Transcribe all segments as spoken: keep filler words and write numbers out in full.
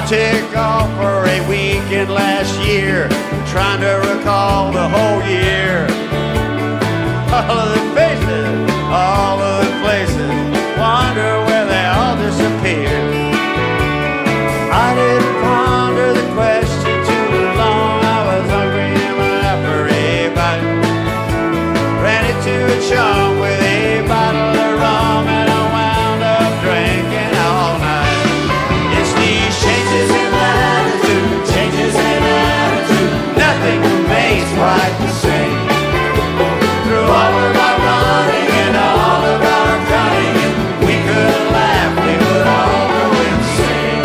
Take off for a weekend last year, trying to recall the whole year. All of the faces, all of the places, wonder where they all disappeared. I didn't ponder the question too long. I was hungry and went after a bite. Ran into a chum with a bottle of rum, and I wound up drinking all night. It's these changes in latitude, changes in attitude, nothing remains quite the same. Through all of our running and all of our cunning, if we could laugh, we would all go insane.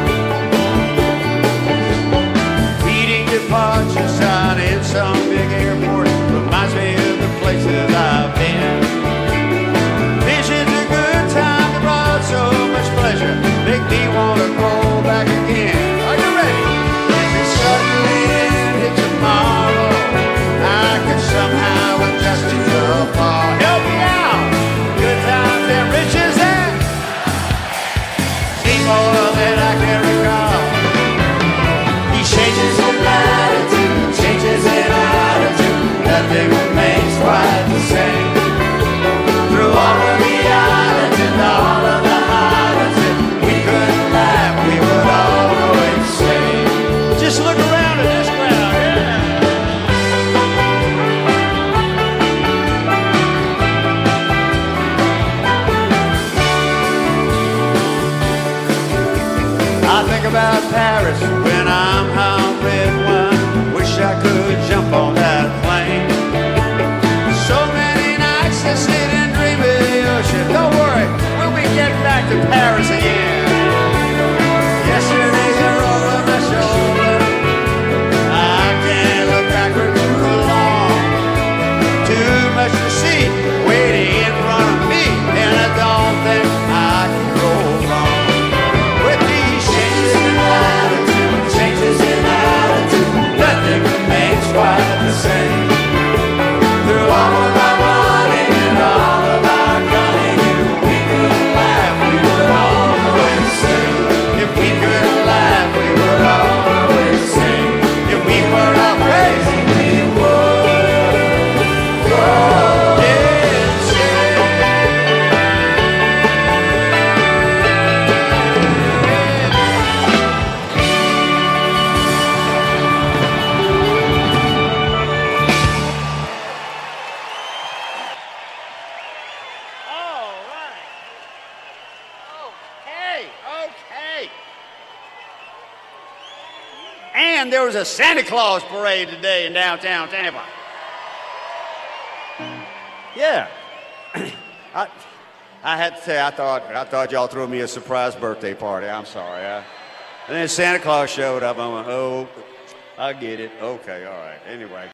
Feeding departure sign in some big airport reminds me of the places I've been. Vision's a good time that brought so much pleasure, make me want to go back again. Are you ready? If it suddenly ended tomorrow, I could somehow adjust to your fall. Help me out! Good times and riches and see more than I can recall. These changes in latitude, changes in attitude, nothing remains quite the same. Through all of the islands and all of the highlands, if we couldn't laugh, we would all go insane. Just look around at this crowd, yeah. I think about Paris when I'm home with one. Wish I could jump on that plane. So many nights I sit and dream of the ocean. Don't worry, we'll be getting back to Paris again. Yesterday's a roll on my shoulder. I can't look backward too long. Too much to see waiting in front of me, and I don't think I can go wrong. With these changes in latitude, changes in attitude, nothing remains quite the same. Through all of our running and all of our cunning, if we could laugh, we would all go insane. If we could laugh, we would all go insane. If we were all crazy, we would go insane. All right. Okay, okay. And there was a Santa Claus parade today in downtown Tampa. Yeah. I, I had to say, I thought, I thought y'all threw me a surprise birthday party. I'm sorry. I, and then Santa Claus showed up. I went, oh, I get it. Okay, all right. Anyway.